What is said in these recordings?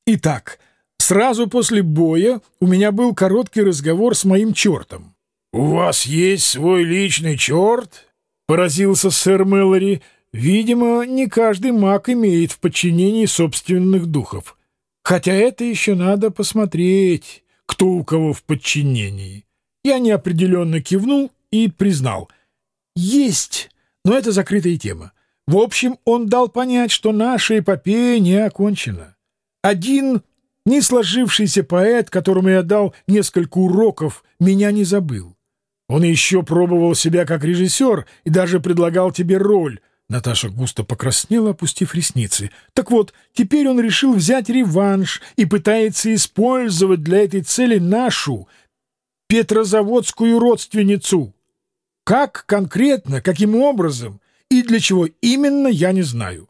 Итак, сразу после боя у меня был короткий разговор с моим чертом. «У вас есть свой личный черт?» — поразился сэр Мэлори. Видимо, не каждый маг имеет в подчинении собственных духов. Хотя это еще надо посмотреть, кто у кого в подчинении. Я неопределенно кивнул и признал. Есть, но это закрытая тема. В общем, он дал понять, что наша эпопея не окончена. Один не сложившийся поэт, которому я дал несколько уроков, меня не забыл. Он еще пробовал себя как режиссер и даже предлагал тебе роль. Наташа густо покраснела, опустив ресницы. Так вот, теперь он решил взять реванш и пытается использовать для этой цели нашу петрозаводскую родственницу. Как конкретно, каким образом и для чего именно, я не знаю.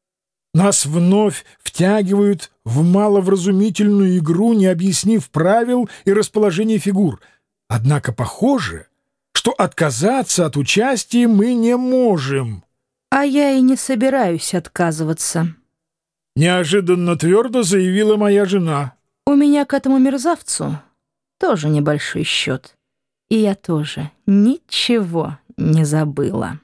Нас вновь втягивают в маловразумительную игру, не объяснив правил и расположения фигур. Однако похоже, что отказаться от участия мы не можем. А я и не собираюсь отказываться. Неожиданно твердо заявила моя жена. У меня к этому мерзавцу тоже небольшой счет. И я тоже ничего не забыла.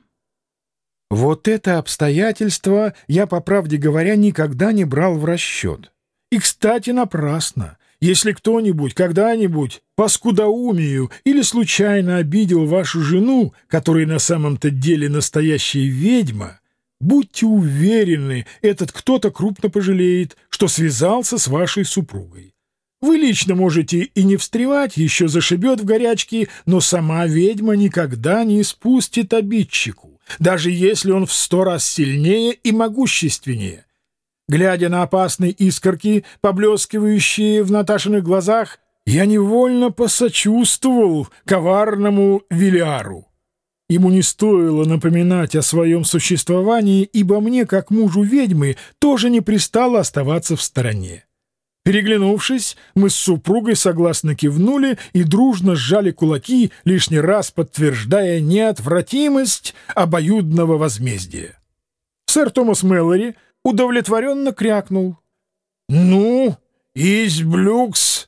Вот это обстоятельство я, по правде говоря, никогда не брал в расчет. И, кстати, напрасно. Если кто-нибудь когда-нибудь по скудоумию или случайно обидел вашу жену, которая на самом-то деле настоящая ведьма, будьте уверены, этот кто-то крупно пожалеет, что связался с вашей супругой. Вы лично можете и не встревать, еще зашибет в горячке, но сама ведьма никогда не спустит обидчику, даже если он в 100 раз сильнее и могущественнее. Глядя на опасные искорки, поблескивающие в Наташиных глазах, я невольно посочувствовал коварному Вилиару. Ему не стоило напоминать о своем существовании, ибо мне, как мужу ведьмы, тоже не пристало оставаться в стороне. Переглянувшись, мы с супругой согласно кивнули и дружно сжали кулаки, лишний раз подтверждая неотвратимость обоюдного возмездия. Сэр Томас Мэлори удовлетворенно крякнул. «Ну, изблюкс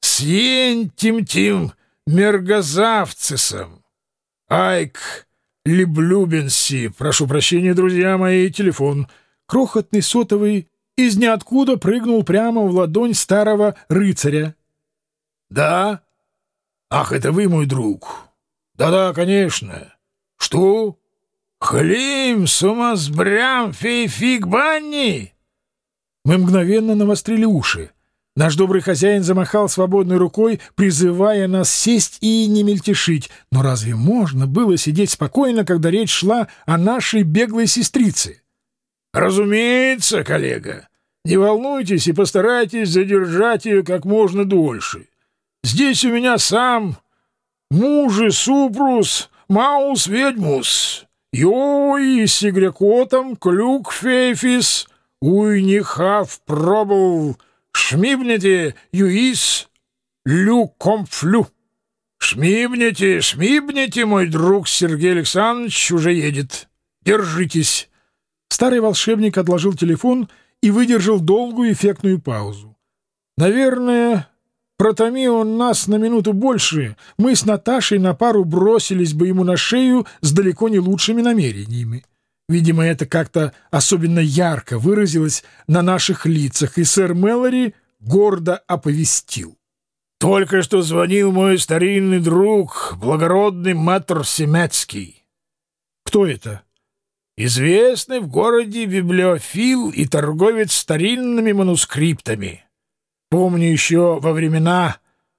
сентим-тим мергозавцисом. Айк либлюбенси». Прошу прощения, друзья мои, телефон. Крохотный сотовый из ниоткуда прыгнул прямо в ладонь старого рыцаря. «Да? Ах, это вы, мой друг? Да-да, конечно. Что? Хлим, сумасбрям, фейфик, банни!» Мы мгновенно навострили уши. Наш добрый хозяин замахал свободной рукой, призывая нас сесть и не мельтешить. Но разве можно было сидеть спокойно, когда речь шла о нашей беглой сестрице? «Разумеется, коллега. Не волнуйтесь и постарайтесь задержать ее как можно дольше. Здесь у меня сам мужи супрус маус ведьмус. Йой, сигрекотом клюк фейфис, уйнихав пробовал, шмибнете юис люкомфлю». «Шмибнете, шмибнете, мой друг Сергей Александрович уже едет. Держитесь». Старый волшебник отложил телефон и выдержал долгую эффектную паузу. Наверное, протоми он нас на минуту больше, мы с Наташей на пару бросились бы ему на шею с далеко не лучшими намерениями. Видимо, это как-то особенно ярко выразилось на наших лицах, и сэр Мэлори гордо оповестил. «Только что звонил мой старинный друг, благородный мэтр Семецкий». «Кто это?» «Известный в городе библиофил и торговец старинными манускриптами. Помню еще во времена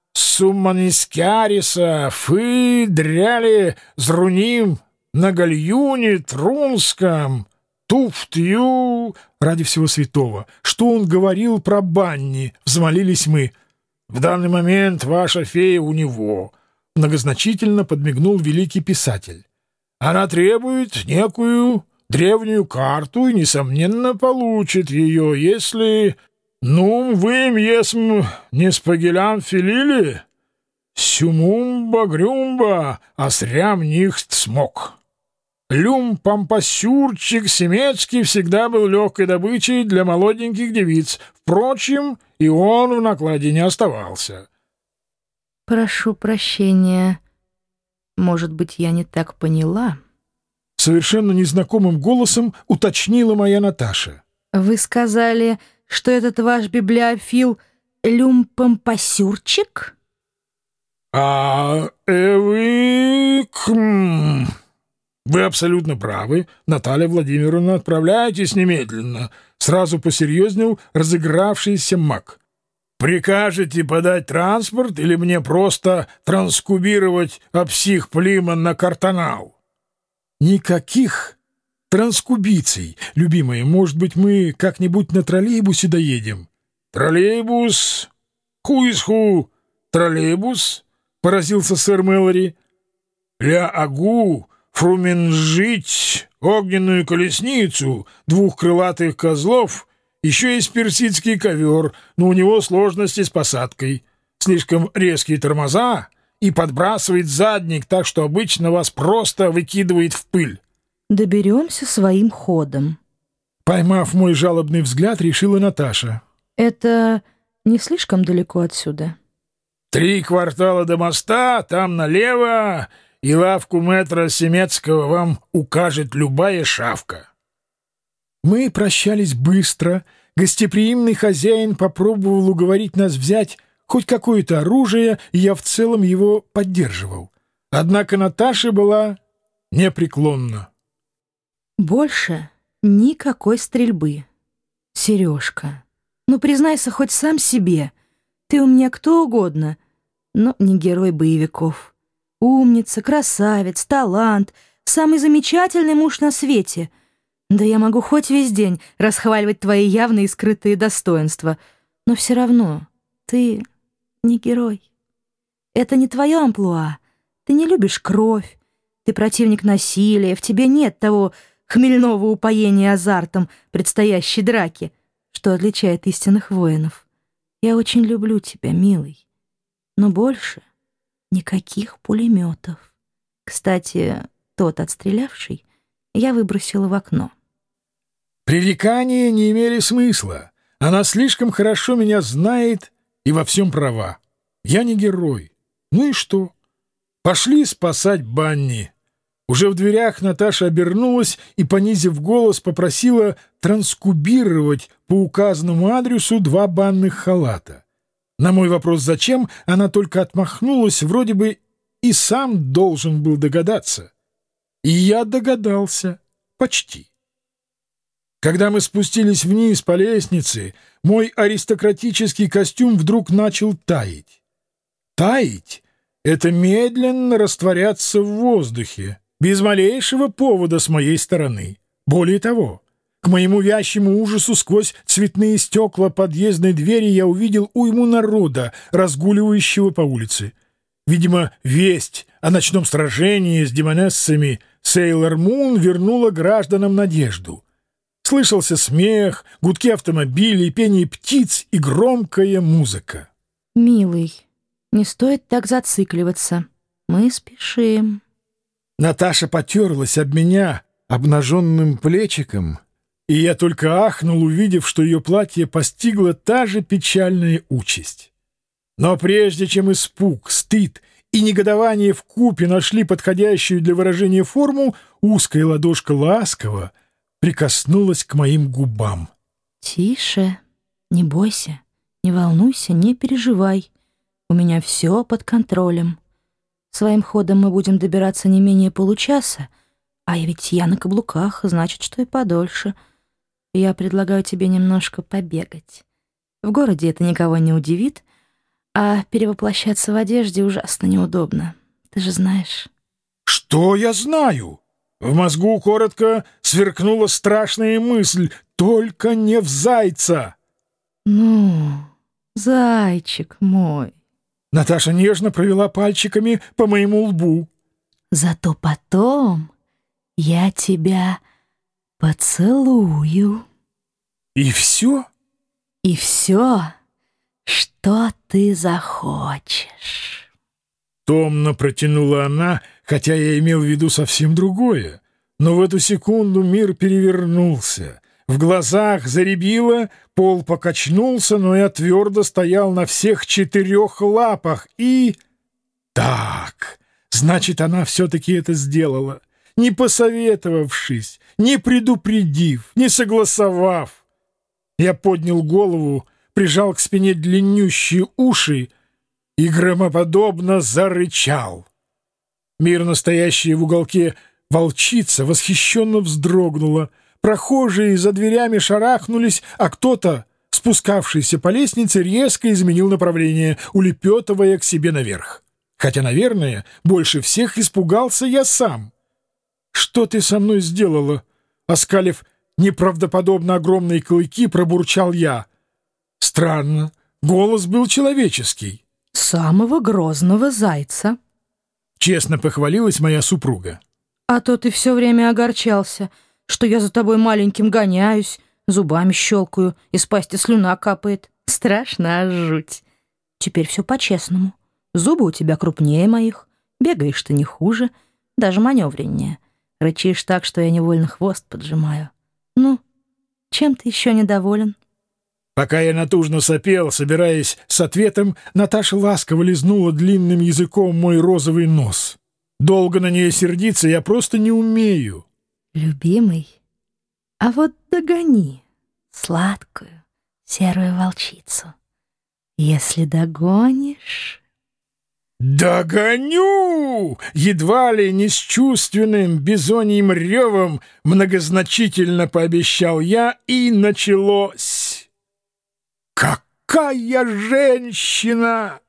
Сумманискиариса фы дряли зруним на гальюне трунском туфтью». Ради всего святого, что он говорил про банни, взмолились мы. «В данный момент ваша фея у него», — многозначительно подмигнул великий писатель. «Она требует некую древнюю карту и, несомненно, получит ее, если... Нум вым есм не спагелям филили, сюмумба грюмба, а срям нихт смог». Люмпампасюрчик Семецкий всегда был легкой добычей для молоденьких девиц. Впрочем, и он в накладе не оставался. Прошу прощения. Может быть, я не так поняла? Совершенно незнакомым голосом уточнила моя Наташа. Вы сказали, что этот ваш библиофил люмпампасюрчик? Вы абсолютно правы, Наталья Владимировна, отправляйтесь немедленно. Сразу посерьезнел разыгравшийся маг. Прикажете подать транспорт или мне просто транскубировать апсих Плиман на Картанау? Никаких транскубиций, любимая. Может быть, мы как-нибудь на троллейбусе доедем? Троллейбус? Ху-из-ху? Троллейбус? Поразился сэр Мэлори. Ля агу фруменжить огненную колесницу, 2 крылатых козлов, еще есть персидский ковер, но у него сложности с посадкой. Слишком резкие тормоза и подбрасывает задник, так что обычно вас просто выкидывает в пыль. Доберемся своим ходом. Поймав мой жалобный взгляд, решила Наташа. Это не слишком далеко отсюда? 3 квартала до моста, там налево, и лавку мэтра Семецкого вам укажет любая шавка. Мы прощались быстро. Гостеприимный хозяин попробовал уговорить нас взять хоть какое-то оружие, и я в целом его поддерживал. Однако Наташа была непреклонна. Больше никакой стрельбы. Сережка, ну признайся хоть сам себе. Ты у меня кто угодно, но не герой боевиков. Умница, красавец, талант, самый замечательный муж на свете. Да я могу хоть весь день расхваливать твои явные и скрытые достоинства, но все равно ты не герой. Это не твое амплуа. Ты не любишь кровь, ты противник насилия, в тебе нет того хмельного упоения азартом предстоящей драки, что отличает истинных воинов. Я очень люблю тебя, милый, но больше никаких пулеметов. Кстати, тот отстрелявший я выбросила в окно. Пререкания не имели смысла. Она слишком хорошо меня знает и во всем права. Я не герой. Ну и что? Пошли спасать Банни. Уже в дверях Наташа обернулась и, понизив голос, попросила транскубировать по указанному адресу 2 банных халата. На мой вопрос «зачем?» она только отмахнулась, вроде бы и сам должен был догадаться. И я догадался. Почти. Когда мы спустились вниз по лестнице, мой аристократический костюм вдруг начал таять. Таять — это медленно растворяться в воздухе, без малейшего повода с моей стороны. Более того, к моему вящему ужасу сквозь цветные стекла подъездной двери я увидел уйму народа, разгуливающего по улице. Видимо, весть о ночном сражении с демонессами Сейлор Мун вернула гражданам надежду. Слышался смех, гудки автомобилей, пение птиц и громкая музыка. Милый, не стоит так зацикливаться. Мы спешим. Наташа потерлась об меня обнаженным плечиком, и я только ахнул, увидев, что ее платье постигла та же печальная участь. Но прежде чем испуг, стыд и негодование вкупе нашли подходящую для выражения форму, узкая ладошка ласково прикоснулась к моим губам. Тише, не бойся, не волнуйся, не переживай. У меня все под контролем. Своим ходом мы будем добираться не менее получаса, а ведь я на каблуках, значит, что и подольше. Я предлагаю тебе немножко побегать. В городе это никого не удивит, а перевоплощаться в одежде ужасно неудобно. Ты же знаешь. Что я знаю? В мозгу коротко сверкнула страшная мысль: только не в зайца. Ну, зайчик мой. Наташа нежно провела пальчиками по моему лбу. Зато потом я тебя поцелую. И все? И все, что ты захочешь. Томно протянула она, хотя я имел в виду совсем другое. Но в эту секунду мир перевернулся. В глазах зарябило, пол покачнулся, но я твердо стоял на всех 4 лапах и... Так, значит, она все-таки это сделала, не посоветовавшись, не предупредив, не согласовав. Я поднял голову, прижал к спине длиннющие уши и громоподобно зарычал. Мирно стоящая в уголке волчица восхищенно вздрогнула. Прохожие за дверями шарахнулись, а кто-то, спускавшийся по лестнице, резко изменил направление, улепетывая к себе наверх. Хотя, наверное, больше всех испугался я сам. «Что ты со мной сделала?» Оскалив неправдоподобно огромные клыки, пробурчал я. Странно, голос был человеческий. «Самого грозного зайца», — честно похвалилась моя супруга. «А то ты все время огорчался, что я за тобой маленьким гоняюсь, зубами щелкаю, из пасти слюна капает. Страшно, аж жуть. Теперь все по-честному. Зубы у тебя крупнее моих, бегаешь ты не хуже, даже маневреннее. Рычишь так, что я невольно хвост поджимаю. Ну, чем ты еще недоволен?» Пока я натужно сопел, собираясь с ответом, Наташа ласково лизнула длинным языком мой розовый нос. Долго на нее сердиться я просто не умею. «Любимый, а вот догони сладкую серую волчицу. Если догонишь...» «Догоню!» Едва ли не с чувственным бизоньим ревом многозначительно пообещал я, и началось. «Какая женщина!»